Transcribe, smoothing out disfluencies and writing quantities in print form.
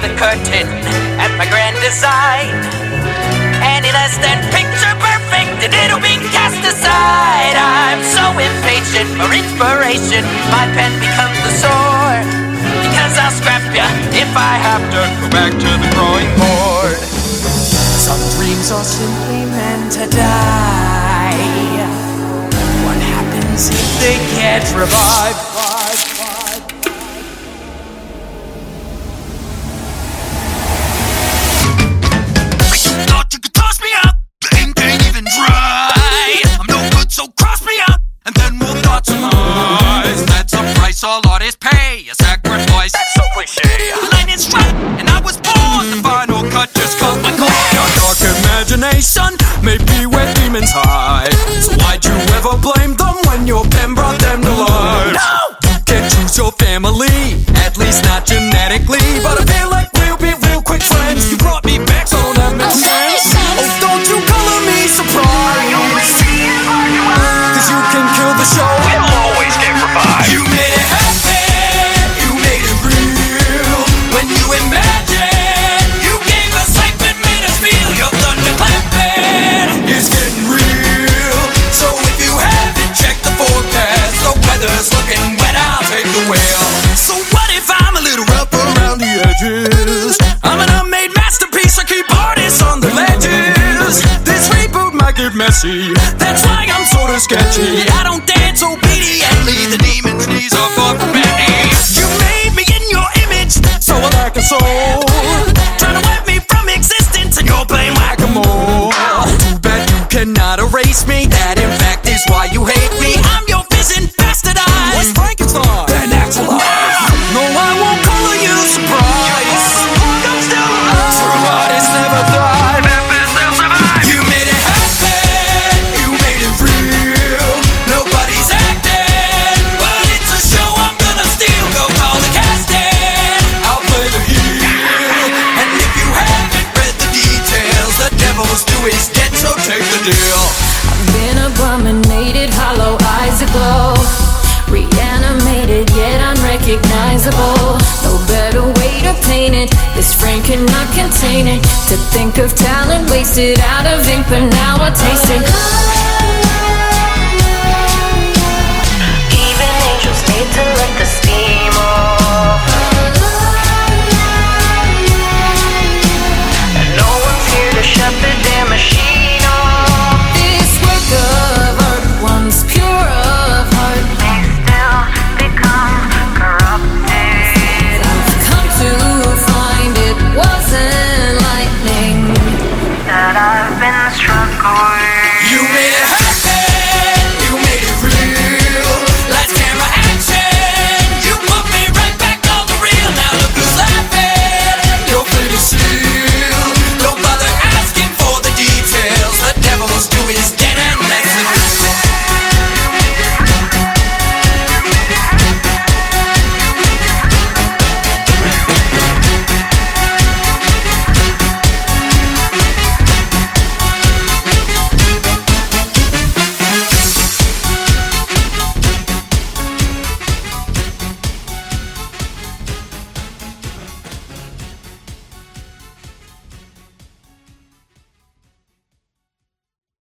the curtain at my grand design. Any less than picture perfect, and it'll be cast aside. I'm so impatient for inspiration, my pen becomes the sword. Because I'll scrap ya if I have to go back to the drawing board. Some dreams are simply meant to die. What happens if they can't revive? Thought you could toss me out, the ink ain't even dry. I'm no good, so cross me out, and then we'll dot some I's. That's a price all artists pay, a sacrifice. That's so cliche. Lightning struck, and I was born. The final cut just cut my cord. Your dark imagination may be where demons hide. So why'd you ever blame them when your pen brought them to life? No! You can't choose your family, at least not genetically. But I feel like we'll be real quick friends. You brought me back, so that makes sense. Oh, don't you color me surprised? Cause you can kill the show. We'll always get revived. You made it happen, you made it real. When you imagine, you gave us life and made us feel. Your thunder clapping is getting real. So if you haven't checked the forecast, the weather's looking wet, I'll take the wheel. So what if I'm a little rough around the edges? I'm an unmade masterpiece, I keep artists on the ledges. This reboot might get messy, that's why I'm sorta sketchy. I don't dance obediently, the demon's knees are far from ready. You made me in your image, so I like a soul. Trying to wipe me from existence and you're playing whack-a-mole. Too bad you cannot erase me, that in fact is why you hate me. I'm your vision bastardized. What's Frankenstein? Then actualized. No, I won't color you surprise. True artists never thrive. You made it happen, you made it real. Nobody's acting, but it's a show I'm gonna steal. Go call the casting, I'll play the heel. And if you haven't read the details, the devil's due is dead, so take the deal. I've been abominated, hollow eyes aglow, reanimated yet unrecognizable. No better way to paint it, this frame cannot contain it. To think of talent wasted out of ink, but now I taste it. Even angels need to let the